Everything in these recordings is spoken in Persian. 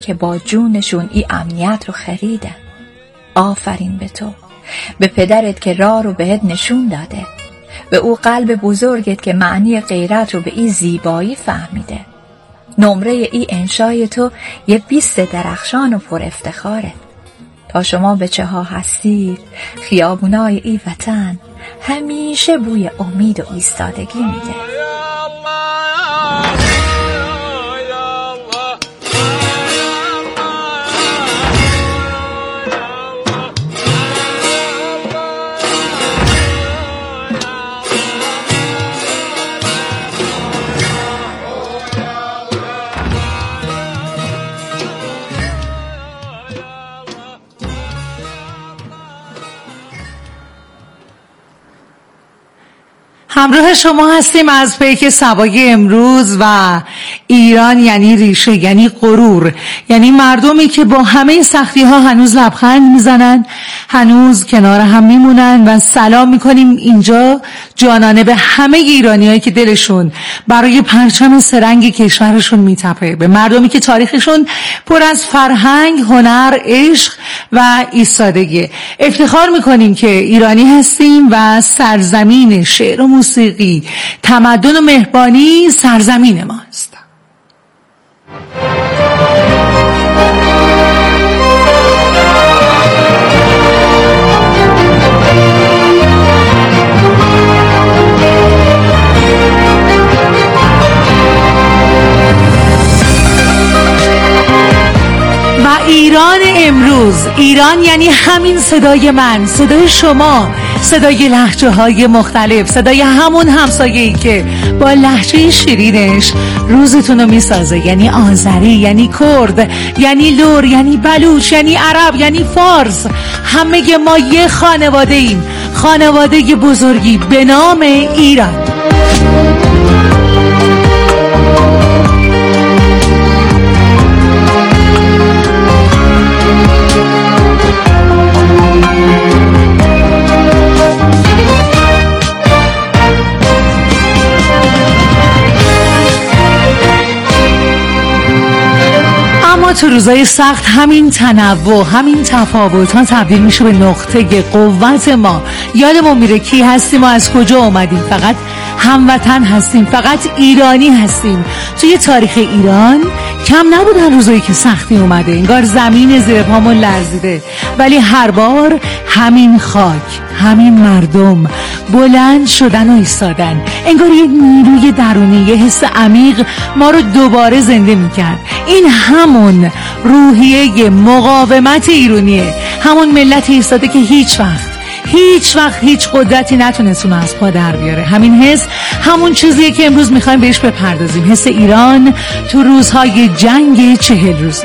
که با جونشون این امنیت رو خریدن. آفرین به تو، به پدرت که راه رو بهت نشون داده، به او قلب بزرگت که معنی غیرت رو به این زیبایی فهمیده. نمره ای انشای تو یه 20 درخشان و پر افتخاره. تا شما بچه ها هستید، خیابونای ای وطن همیشه بوی امید و ایستادگی میده. همراه شما هستیم از پیک سبای امروز و ایران یعنی ریشه، یعنی غرور، یعنی مردمی که با همه سختی ها هنوز لبخند میزنن، هنوز کنار هم میمونن و سلام میکنیم اینجا جانانه به همه ایرانیایی که دلشون برای پرچم سرنگ کشورشون میتپه، به مردمی که تاریخشون پر از فرهنگ، هنر، عشق و ایستادگی. افتخار میکنیم که ایرانی هستیم و سرزمین شعر و موسیقی، تمدن و مهربانی سرزمین ماست. ایران امروز، ایران یعنی همین صدای من، صدای شما، صدای لهجه های مختلف، صدای همون همسایه‌ای که با لهجه شیرینش روزتون رو میسازه، یعنی آذری، یعنی کرد، یعنی لور، یعنی بلوچ، یعنی عرب، یعنی فارس. همه ما یه خانواده ایم، خانواده بزرگی به نام ایران. تو روزای سخت همین تنوع، همین تفاوت ها تبدیل میشه به نقطه قوت ما. یادمون میره کی هستیم و از کجا اومدیم. فقط هموطن هستیم، فقط ایرانی هستیم. توی تاریخ ایران کم نبودن روزایی که سختی اومده، انگار زمین زیر پامون لرزیده، ولی هر بار همین خاک، همین مردم بلند شدن و ایستادن. انگار یه نیروی درونی، یه حس عمیق ما رو دوباره زنده میکرد. این همون روحیه مقاومت ایرانیه، همون ملت ایستاده که هیچ وقت هیچ قدرتی نتونست اون از پا در بیاره. همین حس همون چیزیه که امروز میخوایم بهش بپردازیم، حس ایران تو روزهای جنگ 40 روزه.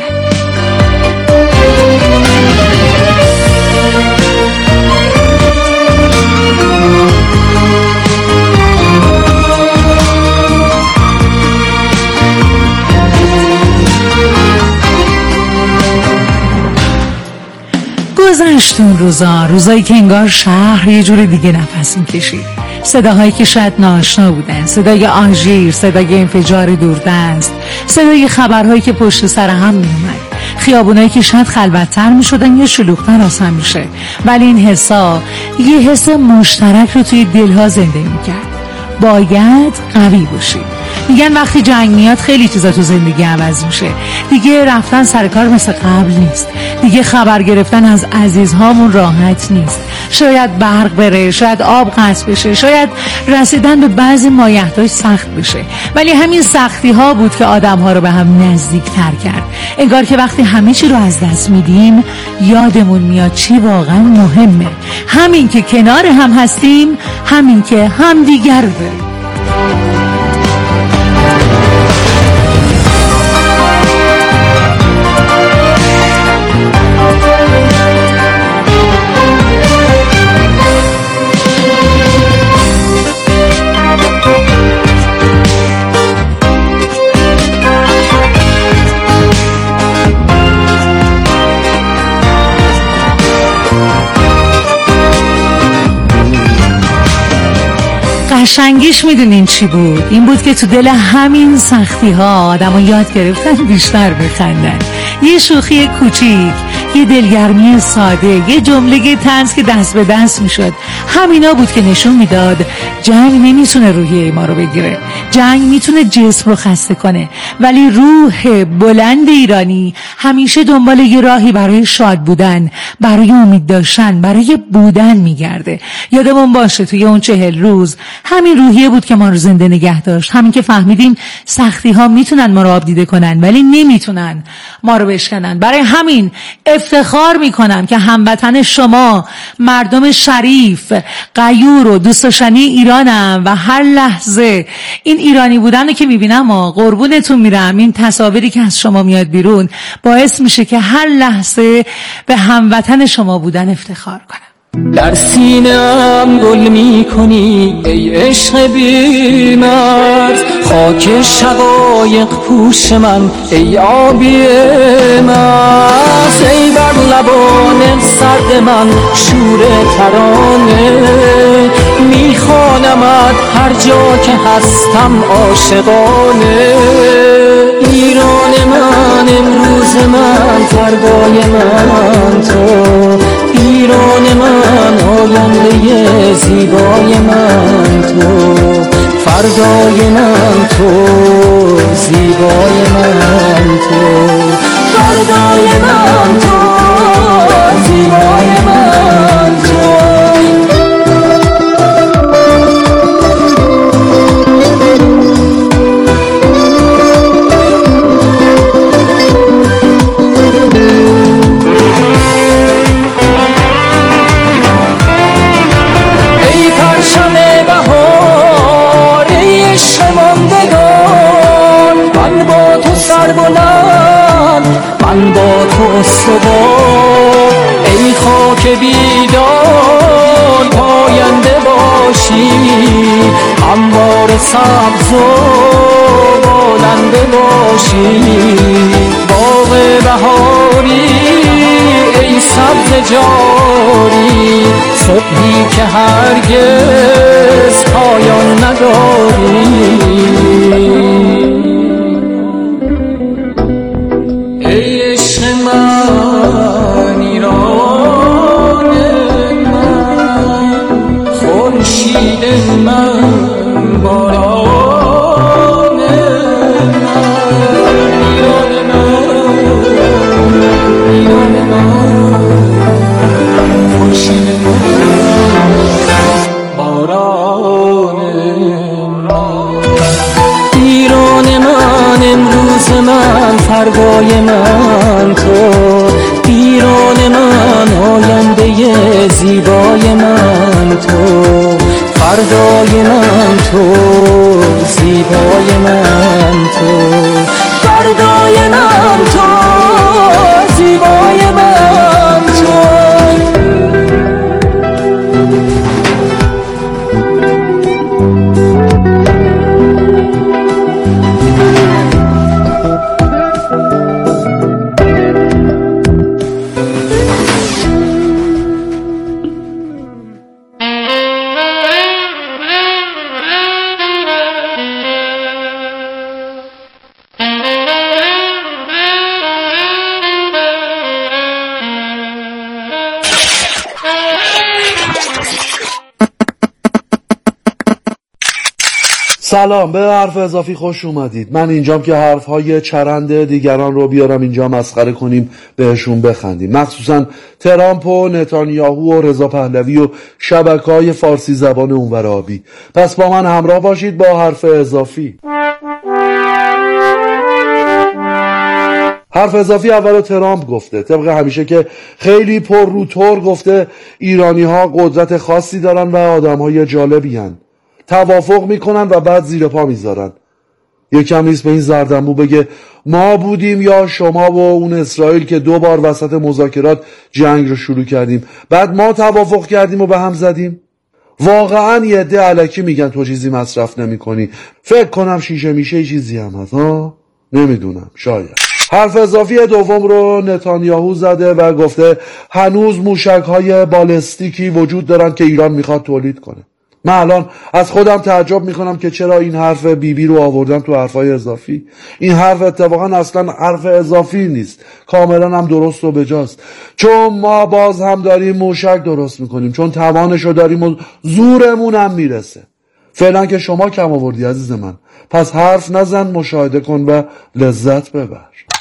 گذشتون روزایی که انگار شهر یه جور دیگه نفس می‌کشید، صداهایی که شاید ناآشنا بودن، صدای آژیر، صدای انفجار دوردست، صدای خبرهایی که پشت سر هم میومد، خیابونایی که شاید خلوت‌تر میشدن یا شلوغ‌تر از هم میشه، ولی این حسا یه حس مشترک رو توی دلها زنده میکرد. باید قوی باشید. میگن وقتی جنگ میاد خیلی چیزا تو زندگی عوض میشه. دیگه رفتن سر کار مثل قبل نیست، دیگه خبر گرفتن از عزیزهامون راحت نیست. شاید برق بره، شاید آب قطع بشه، شاید رسیدن به بعضی مایحتاج سخت بشه، ولی همین سختی ها بود که آدم ها رو به هم نزدیک تر کرد. انگار که وقتی همه چی رو از دست میدیم یادمون میاد چی واقعا مهمه، همین که کنار هم هستیم، همین که همدیگر رو داریم. قشنگیش میدونین چی بود؟ این بود که تو دل همین سختی ها آدم ها یاد گرفتن بیشتر بخندن، یه شوخی کوچیک، یه دلگرمی ساده، یه جمله طنز که دست به دست میشد، همینا بود که نشون میداد جنگ نمیتونه روحیه ما رو بگیره. جنگ میتونه جسم رو خسته کنه، ولی روح بلند ایرانی همیشه دنبال یه راهی برای شاد بودن، برای امید داشتن، برای بودن میگرده. یادمون باشه توی اون 40 روز همین روحیه بود که ما رو زنده نگه داشت. همین که فهمیدیم سختی ها میتونن ما رو آبدیده کنن ولی نمیتونن ما رو بشکنن. برای همین افتخار میکنم که هموطن شما، مردم شریف، غیور و دوست داشتنی ایرانم و هر لحظه این ایرانی بودن رو که میبینم و قربونتون میرم، این تصاویری که از شما میاد بیرون باعث میشه که هر لحظه به هموطن شما بودن افتخار کنم. در سینه‌ام گل می‌کنی ای عشق بی‌مرز، خاک شقایق پوش من ای آبی مرز، ای بر لبان سرد من شور ترانه، میخوانمت هر جا که هستم عاشقانه. ایران من، امروز من، فردای من تو، ایران من، آینده زیبای من تو، فردای من تو، زیبای من تو، فردای من تو، زیبای من تو. من با تو استوار، ای خاک بیدار، پاینده باشی، انبار سبز و بالنده باشی، باغ بهاری ای سبز جاری، صبحی که هرگز پایان نداری. من ایران من، خورشید من، باران من، ایران من، ایران من، خورشید من، باران من. ایران من، امروز من، فردای من تو، ایران من، آینده زیبای من تو، فردای من تو، زیبای من تو، فردای من تو، زیبای من تو. سلام، به حرف اضافی خوش اومدید. من اینجام که حرفهای چرند دیگران رو بیارم اینجا مسخره کنیم، بهشون بخندیم، مخصوصا ترامپ و نتانیاهو و رضا پهلوی و شبکه‌های فارسی زبان اونور آبی. پس با من همراه باشید با حرف اضافی. حرف اضافی اولو ترامپ گفته، طبق همیشه که خیلی پر رو تور گفته ایرانی ها قدرت خاصی دارن و آدم های جالبی هن. توافق میکنن و بعد زیر پا میذارن. یکم نیست به این زردنبو بگه ما بودیم یا شما و اون اسرائیل که 2 بار وسط مذاکرات جنگ رو شروع کردیم، بعد ما توافق کردیم و به هم زدیم. واقعا یه عده الکی میگن تو چیزی مصرف نمی کنی. فکر کنم شیشه میشه چیزی هم هست ها؟ نمیدونم، شاید. حرف اضافی دوم رو نتانیاهو زده و گفته هنوز موشک‌های بالستیکی وجود دارن که ایران میخواد تولید کنه. من الان از خودم تعجب میکنم که چرا این حرف بیبی رو آوردم تو حرفای اضافی. این حرف اتفاقا اصلا حرف اضافی نیست، کاملا هم درست و بجاست، چون ما باز هم داریم موشک درست میکنیم، چون توانشو داریم و زورمون هم میرسه. فعلا که شما کم آوردی عزیز من، پس حرف نزن، مشاهده کن و لذت ببر.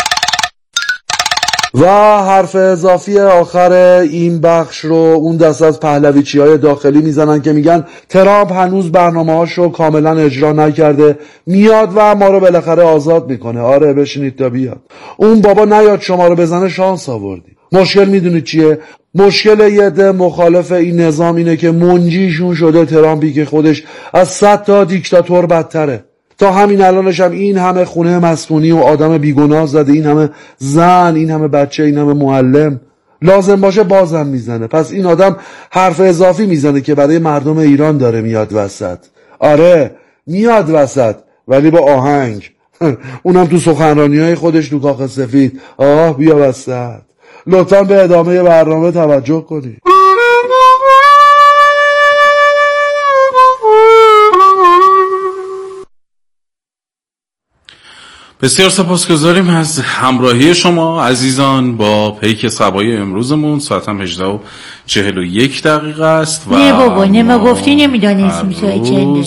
و حرف اضافی آخر این بخش رو اون دست از پهلویچی‌های داخلی میزنن که میگن ترامپ هنوز برنامه‌هاشو کاملا اجرا نکرده، میاد و ما رو بالاخره آزاد میکنه. آره بشینید تا بیاد. اون بابا نیاد شما رو بزنه، شانس آوردی. مشکل میدونید چیه؟ مشکل یه عده مخالف این نظام اینه که منجیشون شده ترامپی که خودش از 100 تا دیکتاتور بدتره. تا همین الانش هم این همه خونه مسکونی و آدم بیگناه زده، این همه زن، این همه بچه، این همه معلم. لازم باشه بازم میزنه. پس این آدم حرف اضافی میزنه که برای مردم ایران داره میاد وسط. آره میاد وسط، ولی با آهنگ. اونم تو سخنرانی‌های خودش تو کاخ سفید. بیا وسط. لطفاً به ادامه برنامه توجه کنید. بسیار سپاسگزاریم از همراهی شما عزیزان با پیک سبای امروزمون. ساعت هم 18:41 است و نه بابا نما گفتی نمیدانستیم ساعت چنده.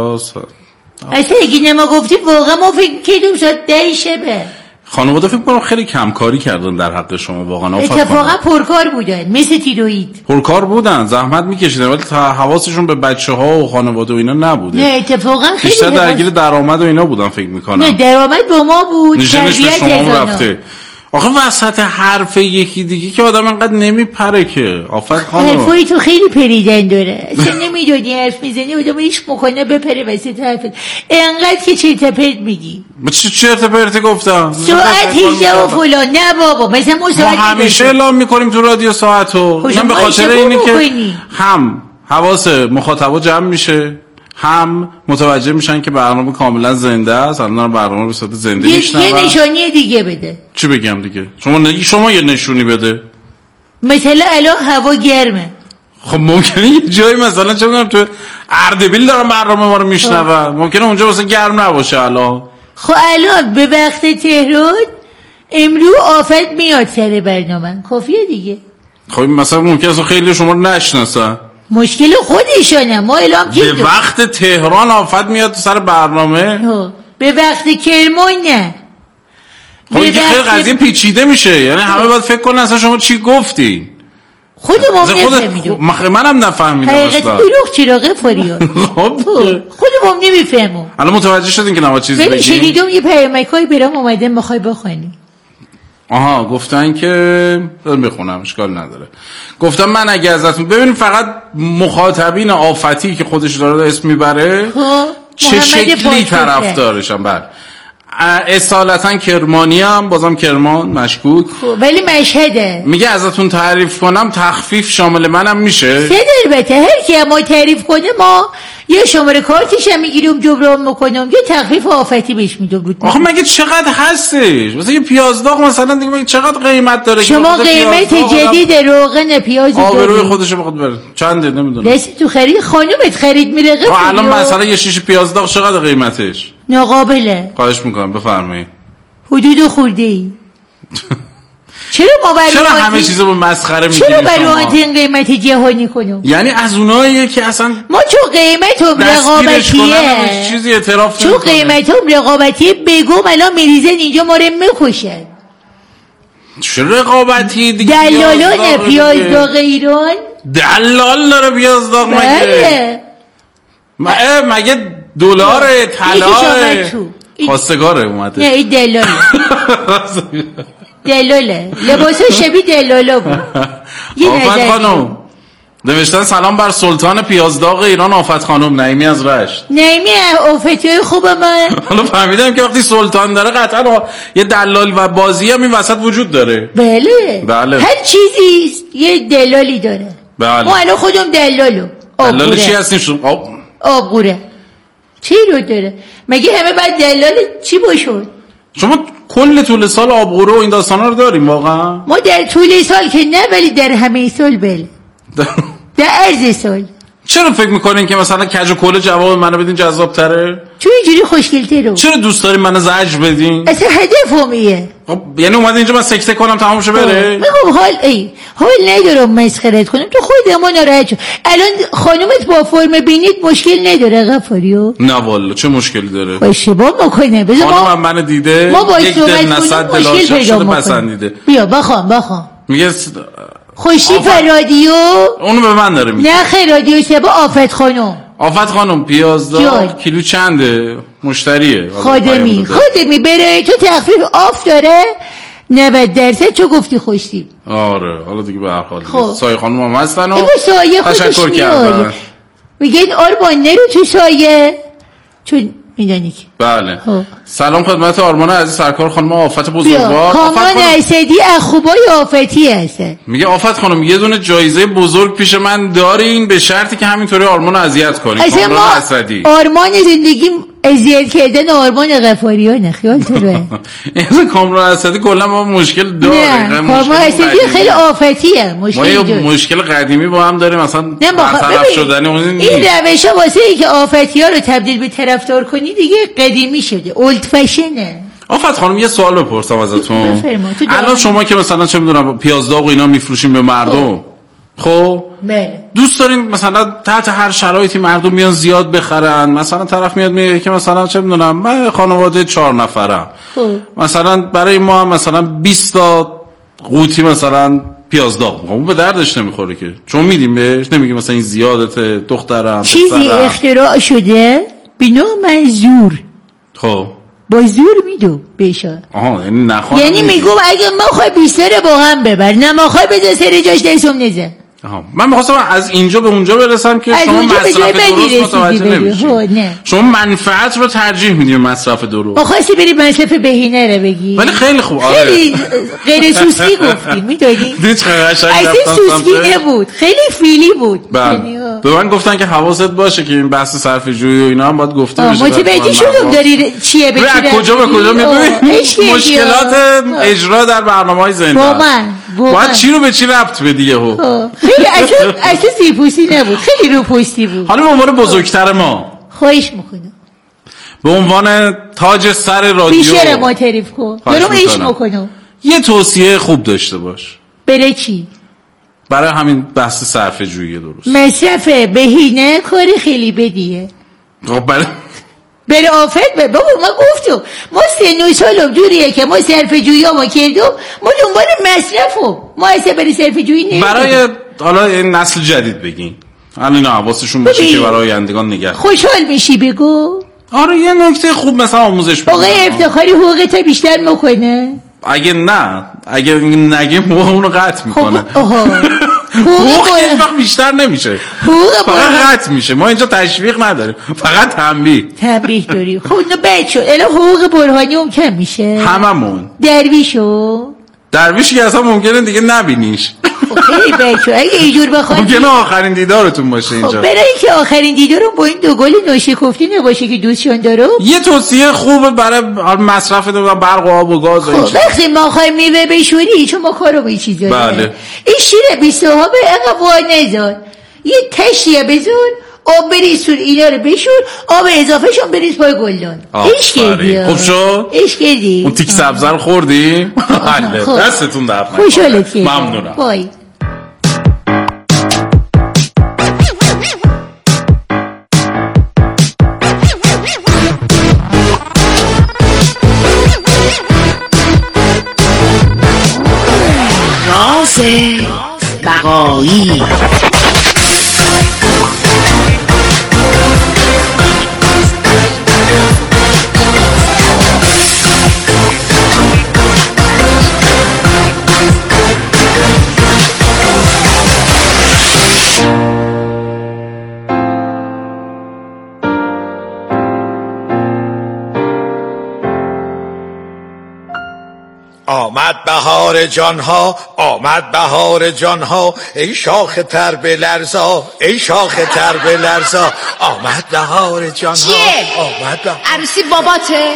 اصلا اگه نما گفتی واقعا ما فکر کردیم ساعت 10 شبه. خانواده فکر کنم خیلی کمکاری کردن در حق شما، واقعا اتفاقا پرکار بودن، مثل تیروئید پرکار بودن، زحمت میکشیدن، ولی حواسشون به بچه‌ها و خانواده و اینا نبوده. نه اتفاقا خیلی بیشتر درگیر درآمد و اینا بودن فکر میکنم. نه درآمد با ما بود، تربیت شما رفته. آخه وسط حرف یکی دیگه که آدم انقدر نمیپره که. آفرین خانم، حرفای تو خیلی پریدن داره. اصلا نمیدونی حرف میزنی آدم هیچ مکنه بپره وسط حرفت. انقدر که چرت و پرت میگی. چرت و پرت گفتم؟ ساعت 18 و فلان. نه بابا مثلا ما همیشه اعلام میکنیم تو رادیو ساعتو. من به خاطر اینه که هم حواس مخاطبا جمع میشه، هم متوجه میشن که برنامه کاملا زنده است. الان برنامه به صورت زنده میشنن. یه نشانی دیگه بده. چی بگم دیگه؟ شما یه نشونی بده. مثلا الان هوا گرمه. خب ممکنه یه جایی مثلا چه میدونم تو اردبیل دارن برنامه ما رو میشنون، ممکنه اونجا واسه گرم نباشه الان. خب الان به وقت تهران امروز آفت میاد سر برنامه، کافیه دیگه. خب مثلا ممکنه خیلی شما رو نشناسن. مشکل خودشونه، ما اعلام کردیم به وقت تهران آفت میاد سر برنامه. به وقت کرمان نه. خب این خیلی قضیه پیچیده میشه، یعنی همه باید فکر کنن اصلا شما چی گفتی. خودمون نفهمیدم. منم نفهمیدم حقیقت دروغ چراغ فریاد. خودمون نمیفهمم. الان متوجه شدین که نباید چیز بگیم. شنیدم یه پیامکای برام اومده میخوای بخونی. گفتن که بخونم، اشکال نداره. گفتم من اگه ازتون ببینیم فقط مخاطبین آفتی که خودش داره اسم میبره چه شکلی طرفدارشن. بعد اصالتا کرمانی هم، بازم کرمان مشکوک، ولی مشهده. میگه ازتون تعریف کنم تخفیف شامل منم میشه. البته هر کی ما تعریف کنه ما یه شماره کارتش هم میگیریم جبران میکنم، یه تخفیف آفتی بهش میدم. آخه مگه چقدر هستش؟ مثلا یه پیازداغ مثلا دیگه مگه چقدر قیمت داره؟ شما قیمت جدید روغن پیاز آبروی خودشو بخواد بره چنده نمیدونم. دست تو خرید خانومت خرید میره. الان مثلا یه شیشه پیازداغ چقدر قیمتش؟ ناقابله. خواهش میکنم بفرمایید. حدود خورده‌ای. چرا همه چیزو به مسخره میگیرید؟ چرا برای این قیمت جهانی کنم؟ یعنی از اوناییه که اصلا ما چون قیمتم رقابتیه، چیزی اعتراف چون قیمتم رقابتیه بگم الان میریزن اینجا ما رو میکشن. چه رقابتی دیگه؟ دلالان پیازداغ ایران. دلال داره پیازداغ مگه دلار طلای خواستگاره اومده. نه این دلاله. دلاله لباسه شبیه دلاله بود. آفت خانم نوشتن سلام بر سلطان پیازداغ ایران آفت خانم نعیمی از رشت. نعیمی آفتی خوبه من. حالا فهمیدم که وقتی سلطان داره قطعا یه دلال و بازی هم این وسط وجود داره. بله. هر چیزی یه دلالی داره. بله. ما الان خودم دلالو. دلال چی هستین شما؟ آبگوره. چی رو داره؟ مگه همه بعد دلال چی باشون؟ شما کل طول سال آبغوره و این داستانا رو داریم واقعا؟ ما در طول سال که نه، ولی در همه سال بله. در عرض سال چرا فکر میکنین که مثلا کج و کله جواب منو بدین جذاب تره؟ تو اینجوری خوشگل‌تره رو چرا دوست دارین منو زجر بدین؟ اصلا هدفم ایه. خب یعنی اومده اینجا من سکته کنم تمام شه بره؟ میگم حال ندارم مسخرت کنم، تو خودمون ناراحت شو. الان خانومت با فرم بینید مشکل نداره غفاریو؟ نه والا چه مشکلی داره؟ باشه با مکنه بذار خانومم منو دیده یک دل نصد دل عاشق شده پسندیده. بیا بخوام میگه خوشی رادیو اونو به من داره میگه. نه خیر رادیو سبا آفت خانم پیاز کیلو چنده؟ مشتریه خادمی بره تو تخفیف آف داره 90% چو گفتی خوشی. آره حالا دیگه به هر حال سایه خانم هم هستن و تشکر کردن. میگن آرمان نرو تو سایه چون میدانی که بله. سلام خدمت آرمان عزیز، سرکار خانم آفت بزرگوار. کامان اسدی از خوبای آفتی هسته. میگه آفت خانم یه دونه جایزه بزرگ پیش من دارین به شرطی که همینطوری آرمان اذیت کنین. کامران اسدی آرمان زندگی اذیت کردن آرمان غفاریانه خیال تو روه. این کامران اسدی کلا با مشکل داره. کامران اسدی خیلی آفتیه. مشکل قدیمی با هم داریم مثلا برطرف شدن اون این روشا واسه ای که آفتی‌ها رو تبدیل به طرفدار کنی دیگه قدیمی شده، اولد فشنه. آفت خانم یه سوال بپرسم ازتون. الان شما که مثلا چه میدونم پیاز داغ و اینا میفروشین به مردم، خب دوست دارین مثلا تحت هر شرایطی مردم میان زیاد بخرن؟ مثلا طرف میاد میگه که مثلا چه میدونم من خانواده 4 نفرم، مثلا برای ما هم مثلا 20 تا قوطی مثلا پیاز داغ، اون به دردش نمیخوره که، چون میدیم بهش نمیگیم مثلا این زیادته دخترم چیزی اختراع شده بنا منظور. خب با زور میدو بشه. یعنی نخواه یعنی میگم اگه ما خواهی 20 با هم ببر نه ما خواهی بذار سر جاش دستم نزه. من می‌خواستم از اینجا به اونجا برسم که شما مصرف درست متوجه نمیشید. شما منفعت رو ترجیح میدید مصرف درست. خواستی بری مصرف بهینه رو بگی. ولی خیلی خوب. خیلی غیر سوسکی گفتی میدونی؟ دیگه قشنگ رفتم سوسکی نبود، خیلی فیلی بود. به من گفتن که حواست باشه که این بحث صرفه جویی و اینا هم باید گفته بشه. متوجه شدم داری چیه بگی؟ کجا به کجا میدونی؟ مشکلات اجرا در برنامه‌های زنده. باید چی رو به چی ربط بدی یهو؟ خیلی اصلا سیپوسی نبود، خیلی رو پشتی بود. حالا به عنوان بزرگتر ما خواهش میکنم به عنوان تاج سر رادیو بیشتر ما تعریف کن، دارم ایش میکنم یه توصیه خوب داشته باش. برای چی؟ برای همین بحث صرفه جویی درست. مصرف بهینه کاری خیلی بدیه. خب بره آفت بابا ما گفتم ما 3 سالم جوریه که ما صرفه جویی ما کردم، ما دنبال مصرفم، ما اصلا برای صرفه جویی نمیدیم. برای حالا این نسل جدید بگین الان اینا حواسشون باشه که برای آیندگان نگه خوشحال میشی بگو. آره یه نکته خوب مثلا آموزش بده. آقای افتخاری حقوقت بیشتر میکنه. اگه نگیم اونو قطع میکنه. حقوق هیچ وقت بیشتر نمیشه، فقط قطع میشه. ما اینجا تشویق نداریم، فقط تنبیه داریم. خب اینو بچه الان حقوق برهانی هم کم میشه هممون. درویشی که اصلا ممکنه دیگه نبینیش. خیلی بچه اگه اینجور بخواد ممکنه آخرین دیدارتون باشه اینجا. برای اینکه آخرین دیدارم با این 2 گل ناشکفتی نباشه که دوستشون دارم، یه توصیه خوبه برای مصرف برق و آب و گاز. وقتی ما خواهیم میوه بشوری چون ما کارو به این چیزا بله. این شیره 20 ها به اقا وای نزار یه تشیه بزن آب بریز سور اینا رو بشور، آب اضافه شون بریز پای گلدان. عشق کردی. خوب شد؟ عشق کردی. اون تیک سبزه رو خوردی؟ دستتون درد نکنه. خوشحالت کردم. ممنونم. بای. راز بقایی. آمد بهار جانها، آمد بهار جانها، ای شاخ تر به لرزا، ای شاخ تر به لرزا، آمد بهار جانها. چیه؟ آمد عروسی باباته؟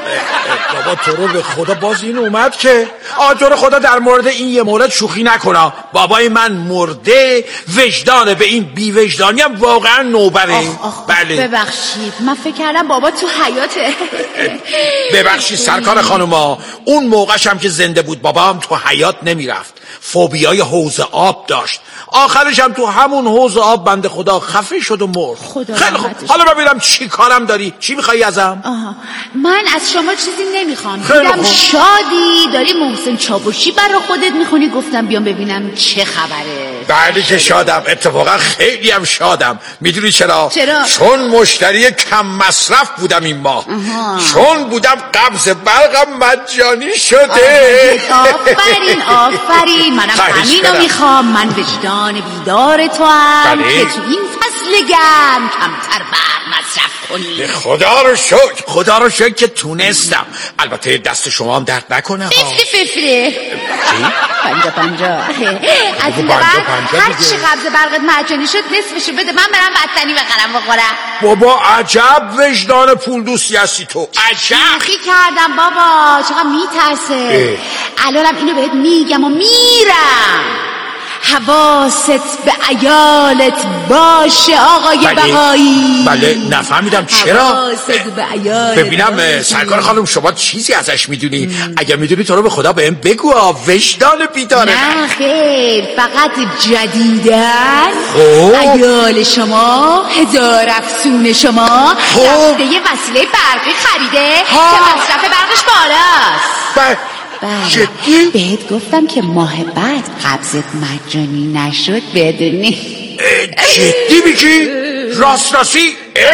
بابا تو رو به خدا باز این اومد که تو رو خدا در مورد این یه مورد شوخی نکنم. بابای من مرده، وجدانه، به این بی وجدانی هم واقعا نوبره. بله ببخشید من فکر کردم بابا تو حیاته. ببخشید سرکار خانوما، اون موقعش هم که زنده بود بابام تو حیات نمیرفت، فوبیای حوض آب داشت، آخرش هم تو همون حوض آب بنده خدا خفه شد و مرد. خیلی خوب، حالا ببینم چی کارم داری، چی میخوایی ازم؟ من از شما چیزی نمیخوام. دیدم شادی داری محسن چاوشی برا خودت میخونی، گفتم بیام ببینم چه خبره. بله که شادم، اتفاقا خیلی هم شادم. میدونی چرا؟ چون مشتری کم مصرف بودم این ماه. چون بودم قبض برقم مجانی شده. آفرین منم همینو میخوام. من وجدان بیدار تو هم که تو این فصل گرم کمتر برق مصرف کنی. خدا رو شکر که تونستم. البته دست شما هم درد نکنه ها. ففره 50-50 از این بعد هر چی قبض برقت مجانی شد نصفشو بده، من برم بطنی بخرم بخورم. بابا عجب وجدان پول دوستی هستی تو. عجب شوخی کردم بابا، چقدر میترسه. الانم اینو بهت میگم و میرم. حواست به عیالت باشه آقای بقایی. بله نفهمیدم چرا. حواست به عیالت ببینم سرکار خانم شما چیزی ازش میدونی؟ اگر میدونی تو رو به خدا بهم بگو. وجدان بیداره. نه خیر، فقط جدیدن عیال شما، هزار افسون شما رفته یه وسیله برقی خریده که مصرف برقش بالاست. جدی؟ بهت گفتم که ماه بعد قبضت مجانی نشد بدونی. جدی میگی؟ راستی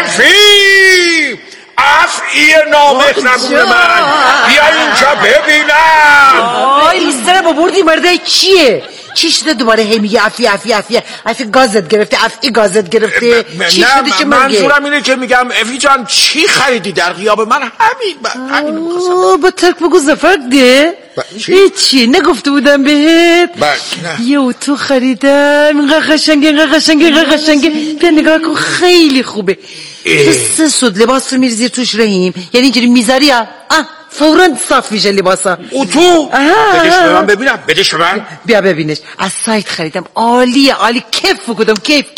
افعی نامحرمون من بیا اینجا ببینم. ایستره با بردی مرده چیه؟ چی شده دوباره هی میگه افی گازت گرفته، افی گازت گرفته؟ چی شده چه منظورم اینه که میگم افی جان چی خریدی در غیاب من؟ همین میخواستم. با ترک بگو زفر ده. چی نگفته بودم بهت؟ یه اتو خریدم اینقدر قشنگه بیا نگاه کن خیلی خوبه. تو 3 سود لباس رو میریزی توش رحیم، یعنی اینجوری میذاری فوراً صاف میشه لباسا. اتو بدش به من ببینم. بدش به من بیا ببینش. از سایت خریدم، عالیه کیف بکنم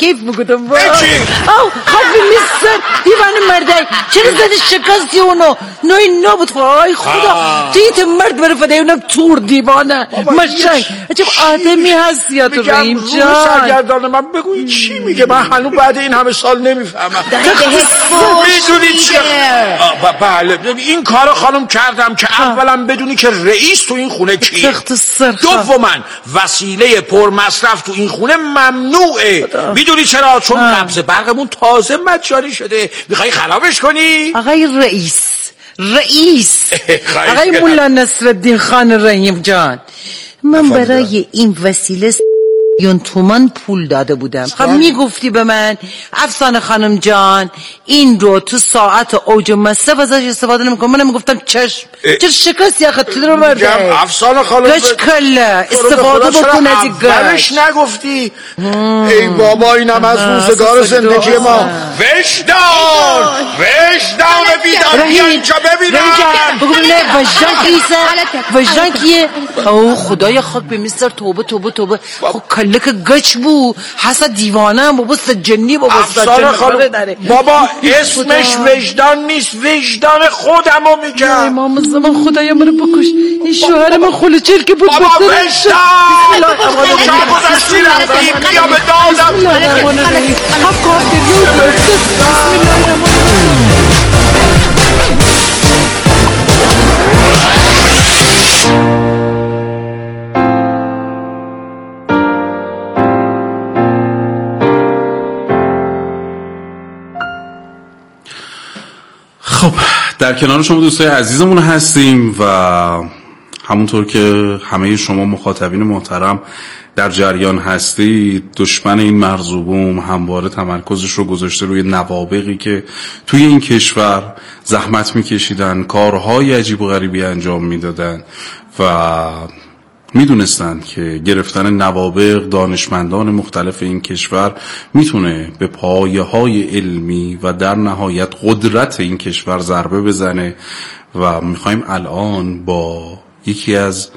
خب میستر دیوانه مرده چرا زدی شکستی اونو؟ نو بود. وای خدا دیت مرد بره فدای اونم تور دیوانه مشنگ. عجب آدمی هستی یا تو رحیم جان. سرگردان من بگو این چی میگه؟ من هنوز بعد این همه سال نمیفهمم. میدونی چیه؟ بله این کارو خانم کردم که اولا بدونی که رئیس تو این خونه کیه، دوما وسیله پر مصرف تو این خونه ممنوعه. میدونی چرا؟ چون قبض برقمون تازه مجانی شده. میخوای خرابش کنی؟ آقای رئیس آقای مولا نصرالدین خان رحیم جان، من برای این وسیله تومان پول داده بودم. خب میگفتی به من افسانه خانم جان این رو تو ساعت اوج مصرف ازش استفاده نمیکنم. منم میگفتم چشم. چرا شکستی آخه تو رو مرده؟ افسانه خانم گش کله استفاده بکن از این گش نگفتی؟ ای بابا اینم از روزگار زندگی ما. وجدان بیدار بیا اینجا ببینم. بگو ببینه وجدان کیه؟ او خدای خاک به میستر توبه. خب کله که گچ بو حسد دیوانه هم بابا سجنی بابا بابا اسمش وجدان نیست، وجدان خودمو میگم. امام زمان خدای منو بکش. این شوهر من خلوچل که بود بابا وجدان بیا به دادم. خب در کنار شما دوستای عزیزمون هستیم و همونطور که همه شما مخاطبین محترم در جریان هستید، دشمن این مرزوبوم همواره تمرکزش رو گذاشته روی نوابغی که توی این کشور زحمت میکشیدن، کارهای عجیب و غریبی انجام میدادن و میدونستند که گرفتن نوابغ دانشمندان مختلف این کشور میتونه به پایه‌های علمی و در نهایت قدرت این کشور ضربه بزنه و میخوایم الان با یکی از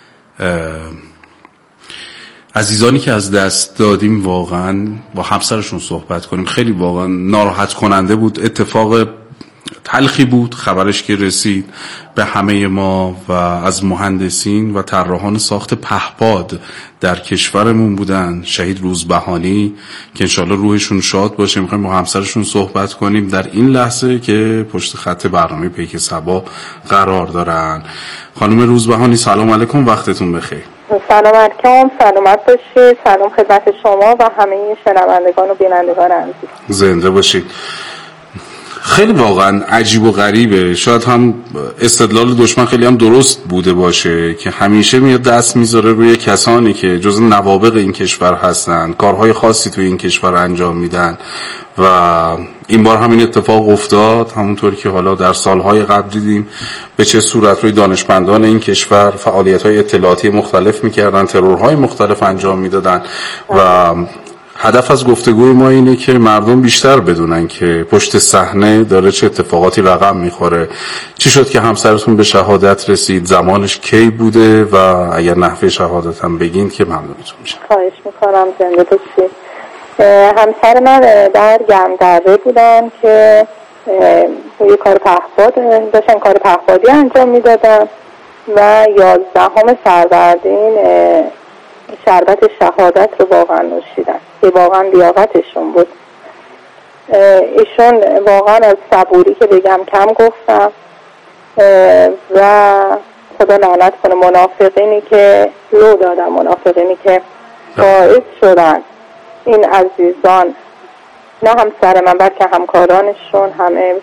عزیزانی که از دست دادیم واقعا با همسرشون صحبت کنیم. خیلی واقعا ناراحت کننده بود، اتفاق تلخی بود خبرش که رسید به همه ما و از مهندسین و طراحان ساخت پهپاد در کشورمون بودن، شهید روزبهانی که انشالله روحشون شاد باشه. میخوایم با همسرشون صحبت کنیم در این لحظه که پشت خط برنامه پیک صبا قرار دارن. خانم روزبهانی سلام علیکم، وقتتون بخیر. سلام علیکم، سلامت باشید. سلام خدمت شما و همه شنوندگان و بینندگان عزیز. زنده باشید. خیلی واقعا عجیب و غریبه، شاید هم استدلال دشمن خیلی هم درست بوده باشه که همیشه میاد دست میذاره روی کسانی که جزء نوابغ این کشور هستن، کارهای خاصی توی این کشور انجام میدن و این بار همین اتفاق افتاد. همونطور که حالا در سالهای قبل دیدیم به چه صورت روی دانشمندان این کشور فعالیت‌های اطلاعاتی مختلف میکردن، ترورهای مختلف انجام میدادن و هدف از گفتگوی ما اینه که مردم بیشتر بدونن که پشت صحنه داره چه اتفاقاتی رقم میخوره. چی شد که همسرتون به شهادت رسید؟ زمانش کی بوده و اگر نحوه شهادت هم بگین که ممنونتون میشم. خواهش میکنم، زنده باشید. همسر من در گمدره بودن که یه کار پهپاد داشتن، کار پهپادی انجام میدادن و 11 فروردین شربت شهادت رو واقعا نوشیدن که واقعا لیاقتشون بود. ایشون واقعا از صبوری که بگم کم گفتم و خدا لعنت کنه منافقینی که لو دادن، منافقینی که باعث شدن این عزیزان، نه همسر من بلکه همکارانشون همه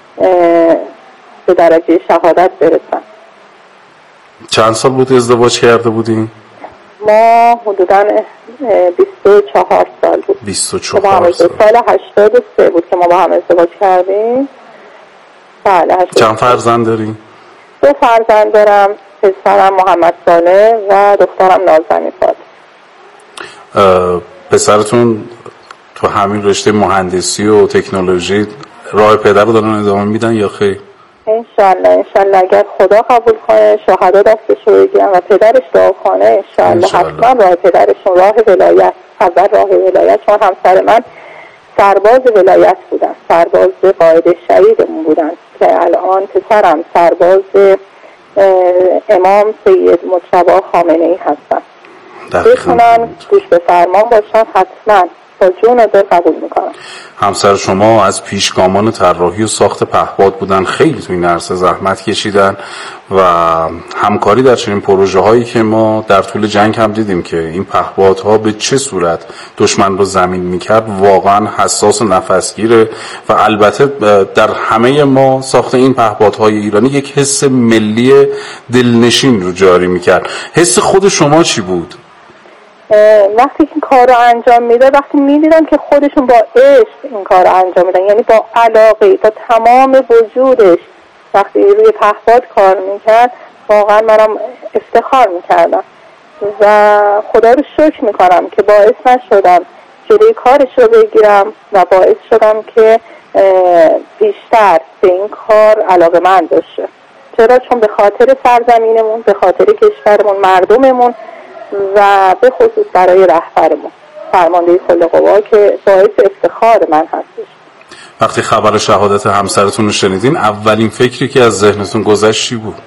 به درجه شهادت برسن. چند سال بود ازدواج کرده بودین؟ ما حدوداً 24 سال بود. 24 سال. سال 83 بود که ما با هم ازدواج کردیم. بله. چند فرزند دارین؟ 2 فرزند دارم، پسرم محمد صالح و دخترم نازنین فاطمه. پسرتون تو همین رشته مهندسی و تکنولوژی راه پدر رو دارن ادامه میدن یا خیر؟ انشالله اگر خدا قبول کنه شهادا دستش رو بگیرن و پدرش دعا کنه انشالله حتما راه پدرشون راه ولایت، اول راه ولایت، چون همسر من سرباز ولایت بودن، سرباز قائد شهیدمون بودن که الان پسرم سرباز امام سید مجتبی خامنه‌ای هستن. بتونن گوش به فرمان باشن حتما با جون و دل قبول میکنم. همسر شما از پیشگامان طراحی و ساخت پهپاد بودن، خیلی تو این عرصه زحمت کشیدن و همکاری در چنین پروژه هایی که ما در طول جنگ هم دیدیم که این پهپادها به چه صورت دشمن رو زمین میکرد، واقعا حساس و نفسگیره و البته در همه ما ساخت این پهپادهای ایرانی یک حس ملی دلنشین رو جاری میکرد. حس خود شما چی بود؟ وقتی این کار رو انجام میده، وقتی میدیدم که خودشون با عشق این کار رو انجام میدن، یعنی با علاقه، با تمام وجودش وقتی روی پهپاد کار میکرد، واقعا منم افتخار میکردم و خدا رو شکر میکنم که باعث نشدم جلوی کارش رو بگیرم و باعث شدم که بیشتر به این کار علاقه من باشه. چرا؟ چون به خاطر سرزمینمون، به خاطر کشورمون، مردممون و به خصوص برای رهبرمون فرمانده کل قوا که باعث افتخار من هستش. وقتی خبر شهادت همسرتون رو شنیدین اولین فکری که از ذهنتون گذشت چی بود؟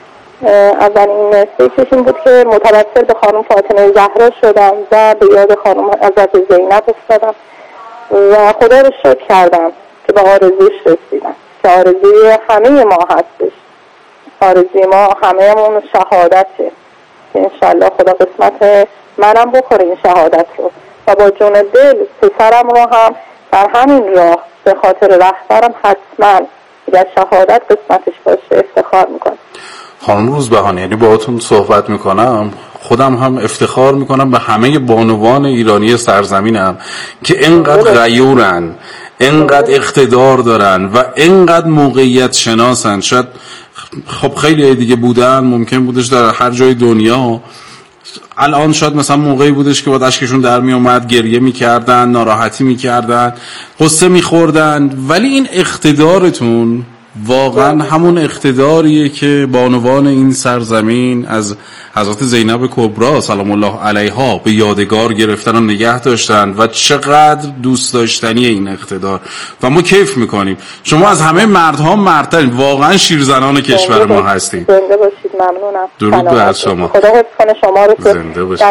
اولین فکرش این بود که متوسل به خانم فاطمه زهرا شدم و به یاد خانم حضرت زینب افتادم و خدا رو شکر کردم که به آرزوش رسیدم که آرزوی همه ما هستش. آرزوی ما همه‌مون شهادته که انشالله خدا قسمت منم بخوره این شهادت رو و با جون دل پسرم رو هم در همین راه به خاطر رهبرم حتما اگر شهادت قسمتش باشه افتخار میکنم. خانم روزبهانی، یعنی باهاتون صحبت میکنم خودم هم افتخار میکنم به همه بانوان ایرانی سرزمینم که اینقدر غیورن، اینقدر اقتدار دارن و اینقدر موقعیت شناسن. شاید خب خیلی دیگه بودن، ممکن بودش در هر جای دنیا الان شاید مثلا موقعی بودش که باید اشکشون در می اومد، گریه میکردن، ناراحتی میکردن، قصه میخوردن، ولی این اقتدارتون واقعا همون اقتداریه که بانوان این سرزمین از حضرت زینب کبرا سلام الله علیها به یادگار گرفتن و نگه داشتن و چقدر دوست داشتنی این اقتدار و ما کیف میکنیم. شما از همه مردها مردترین، واقعا شیرزنان کشور ما هستید. زنده باشید. ممنونم. درود بر شما. خدا حفظ کنه شما رو. زنده باشید.